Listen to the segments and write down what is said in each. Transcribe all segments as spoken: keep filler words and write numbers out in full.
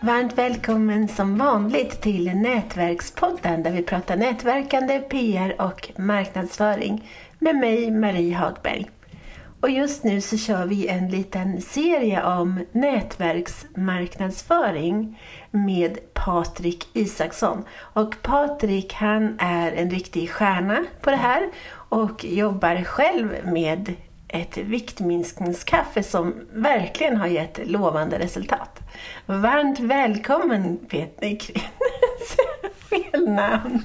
Varmt välkommen som vanligt till Nätverkspodden där vi pratar nätverkande, P R och marknadsföring med mig, Marie Hagberg. Och just nu så kör vi en liten serie om nätverksmarknadsföring med Patrik Isaksson. Och Patrik, han är en riktig stjärna på det här och jobbar själv med ett viktminskningskaffe som verkligen har gett lovande resultat. Varmt välkommen, Peter. Fel namn.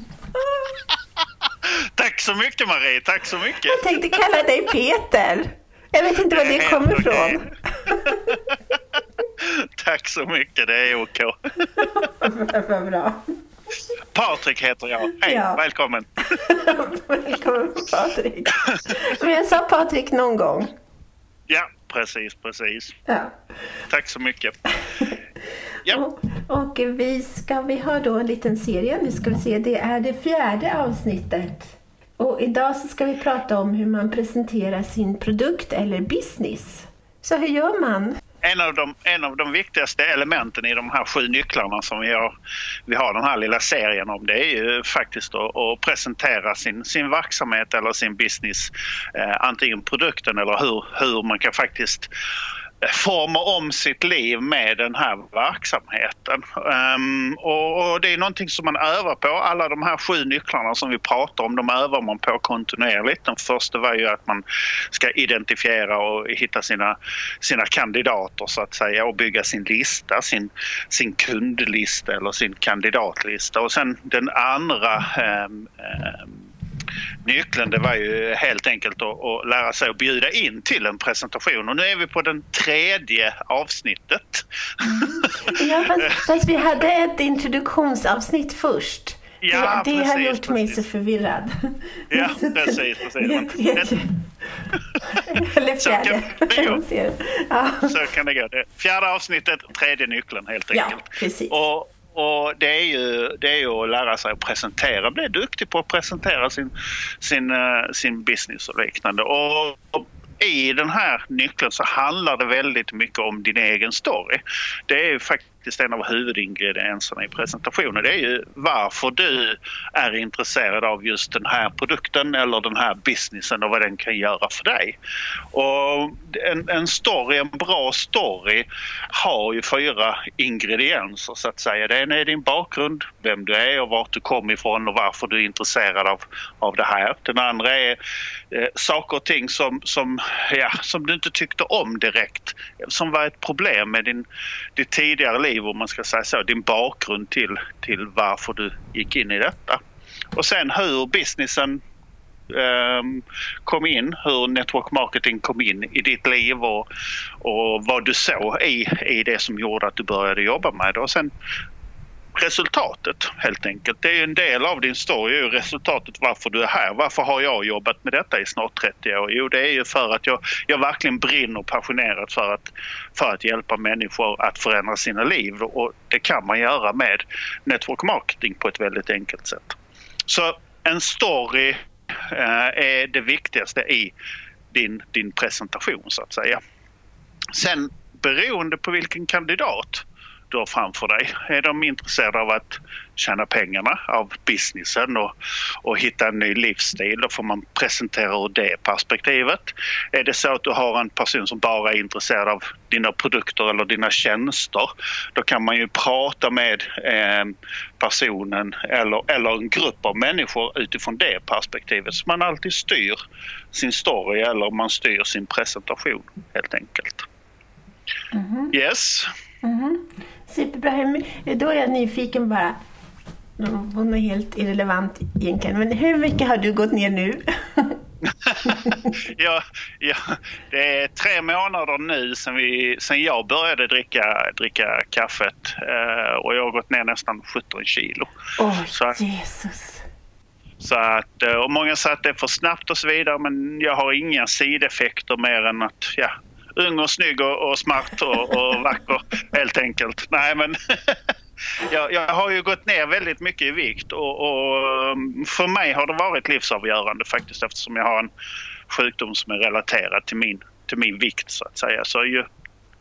Tack så mycket, Marie, tack så mycket. Jag tänkte kalla dig Peter. Jag vet inte var det, det kommer ifrån. Tack så mycket, det är OK. Vad bra. Patrik heter jag. Hej, ja. Välkommen. Välkommen, Patrik. Men jag sa Patrik någon gång. Ja, precis, precis. Ja. Tack så mycket. Ja. Och, och vi ska vi har då en liten serie. Nu ska vi se, det är det fjärde avsnittet. Och idag så ska vi prata om hur man presenterar sin produkt eller business. Så hur gör man? En av, de, en av de viktigaste elementen i de här sju nycklarna som vi har, vi har den här lilla serien om, det är ju faktiskt att, att presentera sin, sin verksamhet eller sin business, eh, antingen produkten eller hur, hur man kan faktiskt forma om sitt liv med den här verksamheten. Um, och, och det är någonting som man övar på. Alla de här sju nycklarna som vi pratar om, de övar man på kontinuerligt. Den första var ju att man ska identifiera och hitta sina, sina kandidater så att säga och bygga sin lista, sin, sin kundlista eller sin kandidatlista. Och sen den andra um, um, nyckeln, det var ju helt enkelt att, att lära sig att bjuda in till en presentation. Och nu är vi på den tredje avsnittet. Mm. Ja, fast, fast vi hade ett introduktionsavsnitt först. Ja, det det precis, har gjort precis. mig så förvirrad. Ja, precis. precis. Men, Eller fjärde. Så kan det gå. Ja. Så kan det gå. Det fjärde avsnittet, tredje nyckeln helt enkelt. Ja, precis. Och, Och det är, ju, det är ju att lära sig att presentera, bli duktig på att presentera sin, sin, sin business och liknande. Och, och i den här nyckeln så handlar det väldigt mycket om din egen story. Det är ju faktiskt en av huvudingredienserna i presentationen. Det är ju varför du är intresserad av just den här produkten eller den här businessen och vad den kan göra för dig. Och en, en story, en bra story har ju fyra ingredienser så att säga. Det ena är din bakgrund, vem du är och vart du kommer ifrån och varför du är intresserad av, av det här. Den andra är eh, saker och ting som, som, ja, som du inte tyckte om direkt, som var ett problem med din, ditt tidigare liv, om man ska säga så, din bakgrund till, till varför du gick in i detta. Och sen hur businessen um, kom in, hur network marketing kom in i ditt liv och, och vad du såg i, i det som gjorde att du började jobba med det. Och sen resultatet helt enkelt. Det är en del av din story, ju resultatet varför du är här. Varför har jag jobbat med detta i snart trettio år? Jo, det är ju för att jag, jag verkligen brinner passionerat för att, för att hjälpa människor att förändra sina liv. Och det kan man göra med network marketing på ett väldigt enkelt sätt. Så en story eh, är det viktigaste i din, din presentation så att säga. Sen beroende på vilken kandidat du har framför dig. Är de intresserade av att tjäna pengarna av businessen och, och hitta en ny livsstil, då får man presentera ur det perspektivet. Är det så att du har en person som bara är intresserad av dina produkter eller dina tjänster, då kan man ju prata med eh, personen eller, eller en grupp av människor utifrån det perspektivet. Så man alltid styr sin story eller man styr sin presentation helt enkelt. Mm-hmm. Yes. Mm-hmm. Superbra. Då är jag nyfiken bara. Hon är helt irrelevant egentligen. Men hur mycket har du gått ner nu? ja, ja, det är tre månader nu sedan, vi, sedan jag började dricka, dricka kaffet. Och jag har gått ner nästan sjutton kilo. Åh, så, Jesus. Så att, och många säger att det är för snabbt och så vidare. Men jag har inga sideffekter mer än att... ja. Ung och snygg och, och smart och, och vacker helt enkelt. Nej, men jag, jag har ju gått ner väldigt mycket i vikt och, och för mig har det varit livsavgörande faktiskt, eftersom jag har en sjukdom som är relaterad till min, till min vikt så att säga. Så ju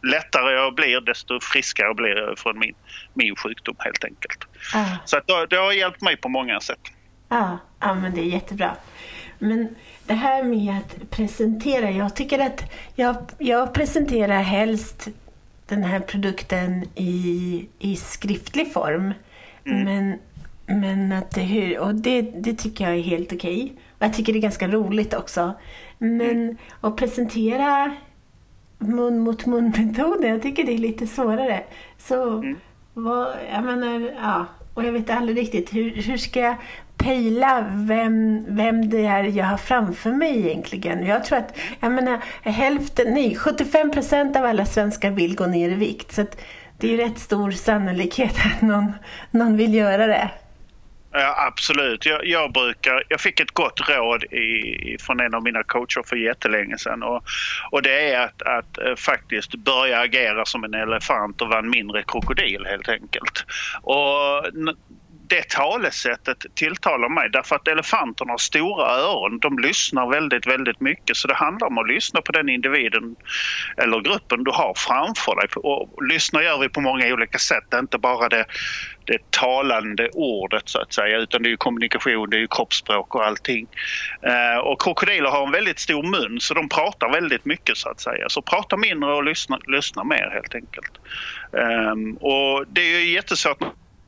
lättare jag blir, desto friskare blir jag från min, min sjukdom helt enkelt. Ah. Så att det, det har hjälpt mig på många sätt. Ja, ja, men det är jättebra. Men det här med att presentera, jag tycker att jag, jag presenterar helst den här produkten i, i skriftlig form. Mm. Men, men att det, hur, och det, det tycker jag är helt okej. Och jag tycker det är ganska roligt också. Men mm. att presentera mun mot mun-metoden, jag tycker det är lite svårare. Så mm. vad, jag menar, ja, och jag vet aldrig riktigt hur, hur ska jag pejla vem, vem det är jag har framför mig egentligen. Jag tror att, jag menar, hälften, nej, sjuttiofem procent av alla svenskar vill gå ner i vikt. Så att det är ju rätt stor sannolikhet att någon, någon vill göra det. Ja, absolut. Jag, jag brukar, jag fick ett gott råd i, från en av mina coacher för jättelänge sedan. Och, och det är att, att uh, faktiskt börja agera som en elefant och vara en mindre krokodil helt enkelt. Och n- det talesättet tilltalar mig därför att elefanterna har stora öron. De lyssnar väldigt, väldigt mycket. Så det handlar om att lyssna på den individen eller gruppen du har framför dig. Och lyssna gör vi på många olika sätt. Det är inte bara det, det talande ordet så att säga, utan det är ju kommunikation, det är ju kroppsspråk och allting. Eh, och krokodiler har en väldigt stor mun så de pratar väldigt mycket så att säga. Så prata mindre och lyssna, lyssna mer helt enkelt. Eh, och det är ju jättesvårt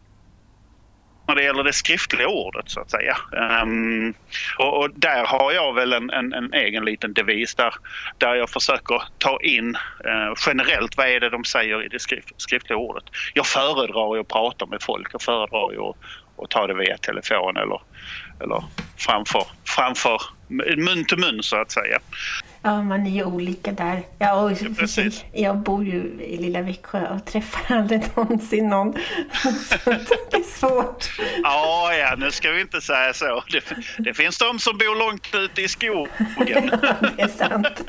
när det gäller det skriftliga ordet så att säga. Um, och, och där har jag väl en, en, en egen liten devis där, där jag försöker ta in uh, generellt vad är det de säger i det skrift, skriftliga ordet. Jag föredrar ju att prata med folk, jag föredrar ju att, att ta det via telefon eller, eller framför, framför mun till mun så att säga. Ja, man är ju olika där. Ja, och för sig, jag bor ju i lilla Växjö och träffar aldrig någonsin någon. Så det är svårt. Ja, ja, nu ska vi inte säga så. Det, det finns de som bor långt ute i skogen. Ja, det är sant.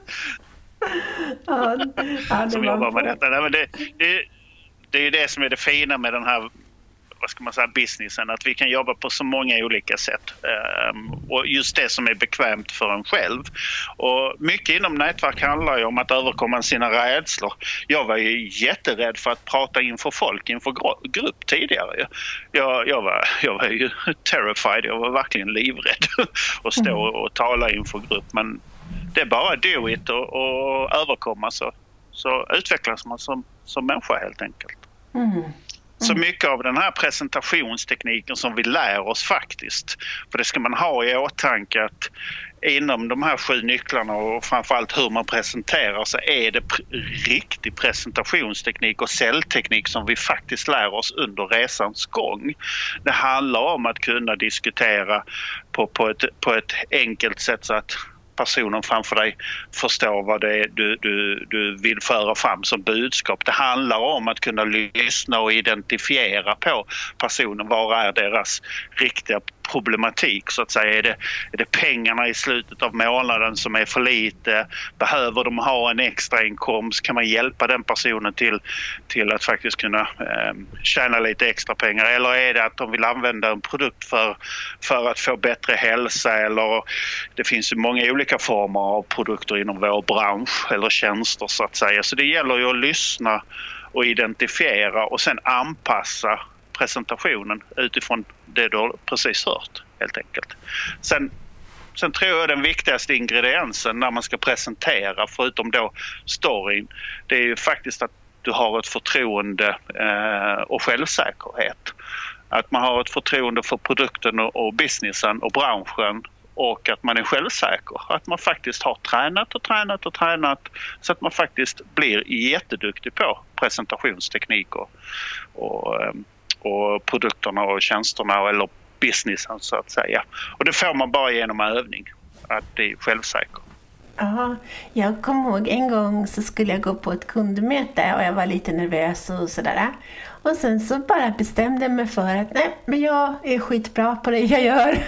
Ja, ja, det som var jobbar med detta. Nej, men det, det, det är ju det som är det fina med den här, vad ska man säga, businessen, att vi kan jobba på så många olika sätt um, och just det som är bekvämt för en själv. Och mycket inom nätverk handlar ju om att överkomma sina rädslor. Jag var ju jätterädd för att prata inför folk, inför gr- grupp tidigare. Jag, jag, var, jag var ju terrified, jag var verkligen livrädd att stå och tala inför grupp, men det är bara do it och, och överkomma så, så utvecklas man som, som människa helt enkelt. Mm. Så mycket av den här presentationstekniken som vi lär oss faktiskt, för det ska man ha i åtanke att inom de här sju nycklarna och framförallt hur man presenterar så är det pr- riktig presentationsteknik och säljteknik som vi faktiskt lär oss under resans gång. Det handlar om att kunna diskutera på, på, ett, på ett enkelt sätt så att personen framför dig förstår vad det är du, du, du vill föra fram som budskap. Det handlar om att kunna lyssna och identifiera på personen. Vad är deras riktiga problematik så att säga? Är det, är det pengarna i slutet av månaden som är för lite? Behöver de ha en extra inkomst? Kan man hjälpa den personen till, till att faktiskt kunna eh, tjäna lite extra pengar? Eller är det att de vill använda en produkt för, för att få bättre hälsa? Eller det finns ju många olika former av produkter inom vår bransch eller tjänster så att säga. Så det gäller ju att lyssna och identifiera och sen anpassa presentationen utifrån det du har precis hört helt enkelt. Sen, sen tror jag den viktigaste ingrediensen när man ska presentera förutom då storyn, det är ju faktiskt att du har ett förtroende eh, och självsäkerhet. Att man har ett förtroende för produkten och, och businessen och branschen och att man är självsäker. Att man faktiskt har tränat och tränat och tränat så att man faktiskt blir jätteduktig på presentationsteknik och, och och produkterna och tjänsterna eller businessen så att säga. Och det får man bara genom övning, att bli självsäker. Ja, jag kommer ihåg en gång så skulle jag gå på ett kundmöte och jag var lite nervös och sådär. Och sen så bara bestämde jag mig för att nej, men jag är skitbra på det jag gör.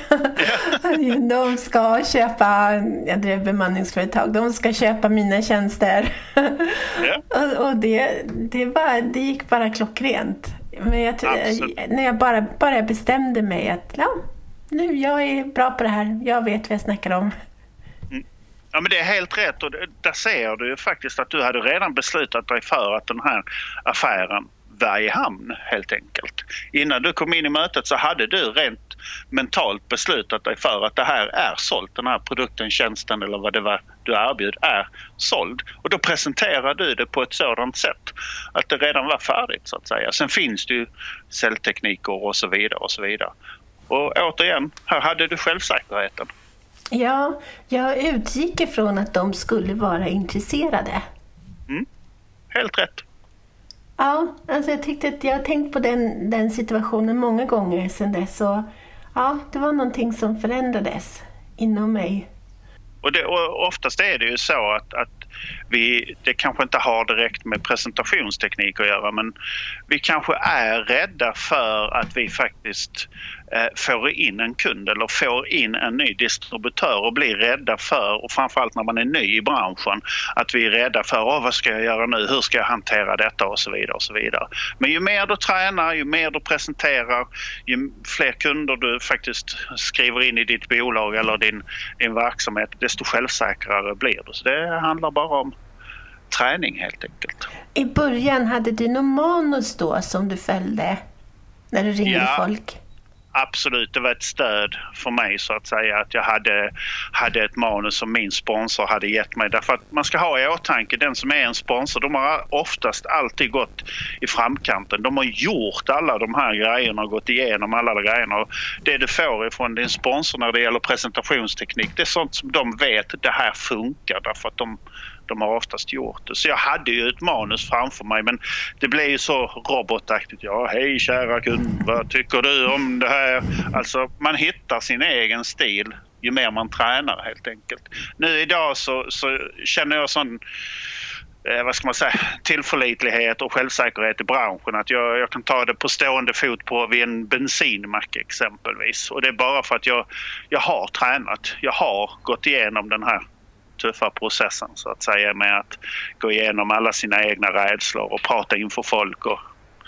De ska köpa, jag drev bemanningsföretag, de ska köpa mina tjänster. Ja. och och det, det, var, det gick bara klockrent. Men jag, när jag bara, bara bestämde mig att ja, nu jag är bra på det här, jag vet vad jag snackar om. Mm. Ja, men det är helt rätt, och där ser du ju faktiskt att du hade redan beslutat dig för att den här affären var i hamn helt enkelt. Innan du kom in i mötet så hade du rent mentalt beslutat dig för att det här är sålt. Den här produkten, tjänsten eller vad det var du erbjöd är såld. Och då presenterar du det på ett sådant sätt att det redan var färdigt så att säga. Sen finns det ju säljtekniker och så vidare och så vidare. Och återigen, här hade du självsäkerheten. Ja, jag utgick ifrån att de skulle vara intresserade. Mm, helt rätt. Ja, alltså jag tyckte att jag har tänkt på den, den situationen många gånger sedan dess. Så ja, det var någonting som förändrades inom mig. Och, det, och oftast är det ju så att, att vi, det kanske inte har direkt med presentationsteknik att göra, men vi kanske är rädda för att vi faktiskt eh, får in en kund eller får in en ny distributör och blir rädda för, och framförallt när man är ny i branschen, att vi är rädda för oh, vad ska jag göra nu, hur ska jag hantera detta och så vidare och så vidare. Men ju mer du tränar, ju mer du presenterar, ju fler kunder du faktiskt skriver in i ditt bolag eller din, din verksamhet, desto självsäkrare blir du. Så det handlar bara om träning helt enkelt. I början hade du någon manus då som du följde när du ringde ja, folk? Absolut, det var ett stöd för mig så att säga att jag hade, hade ett manus som min sponsor hade gett mig. Därför att man ska ha i åtanke, den som är en sponsor, de har oftast alltid gått i framkanten. De har gjort alla de här grejerna och gått igenom alla de grejerna. Och det du får ifrån din sponsor när det gäller presentationsteknik, det är sånt som de vet det här funkar därför att de De har oftast gjort det. Så jag hade ju ett manus framför mig, men det blev ju så robotaktigt. Ja, hej kära kund, vad tycker du om det här? Alltså man hittar sin egen stil ju mer man tränar helt enkelt. Nu idag så, så känner jag sån eh, vad ska man säga, tillförlitlighet och självsäkerhet i branschen. Att jag, jag kan ta det på stående fot på vid en bensinmack exempelvis. Och det är bara för att jag, jag har tränat. Jag har gått igenom den här tuffa processen så att säga med att gå igenom alla sina egna rädslor och prata inför folk. Och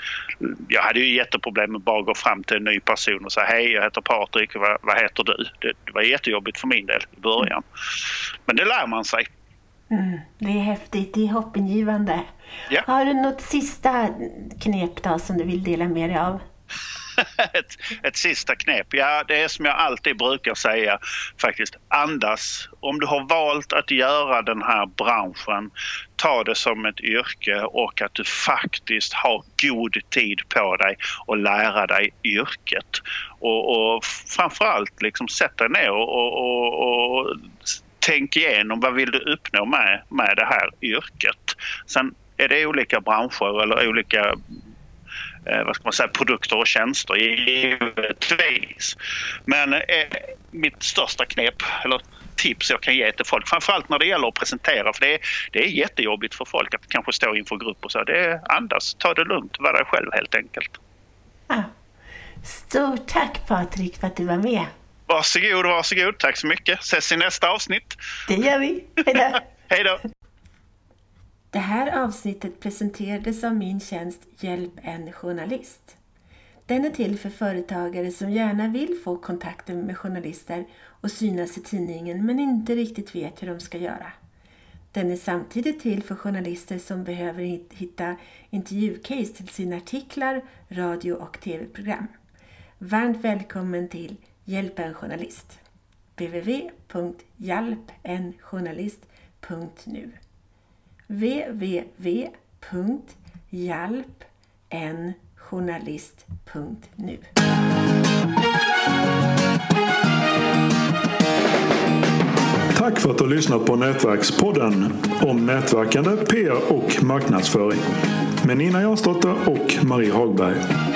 jag hade ju jätteproblem med att bara gå fram till en ny person och säga hej, jag heter Patrik, vad, vad heter du? Det, det var jättejobbigt för min del i början. Men det lär man sig. Mm, det är häftigt, det är hoppingivande. Ja. Har du något sista knep då som du vill dela med dig av? ett, ett sista knep. Ja, det är som jag alltid brukar säga faktiskt. Andas. Om du har valt att göra den här branschen, ta det som ett yrke och att du faktiskt har god tid på dig och lära dig yrket. Och, och framförallt liksom sätta ner och, och, och, och tänk igenom vad vill du uppnå med, med det här yrket. Sen är det olika branscher eller olika Eh, vad ska man säga, produkter och tjänster givetvis. Men eh, mitt största knep eller tips jag kan ge till folk, framförallt när det gäller att presentera, för det är, det är jättejobbigt för folk att kanske stå inför grupp och så. Det är andas, ta det lugnt, var dig själv helt enkelt. Ah. Stort tack Patrik för att du var med. Varsågod, varsågod. Tack så mycket. Ses i nästa avsnitt. Det gör vi. Hej då. Hej då. Det här avsnittet presenterades av min tjänst Hjälp en journalist. Den är till för företagare som gärna vill få kontakter med journalister och synas i tidningen men inte riktigt vet hur de ska göra. Den är samtidigt till för journalister som behöver hitta intervjucase till sina artiklar, radio- och tv-program. Varmt välkommen till Hjälp en journalist. w w w punkt hjälp en journalist punkt nu w w w punkt hjälp en journalist punkt nu. Tack för att du har lyssnat på Nätverkspodden om nätverkande, P R och marknadsföring med Nina Jansdotter och Marie Hagberg.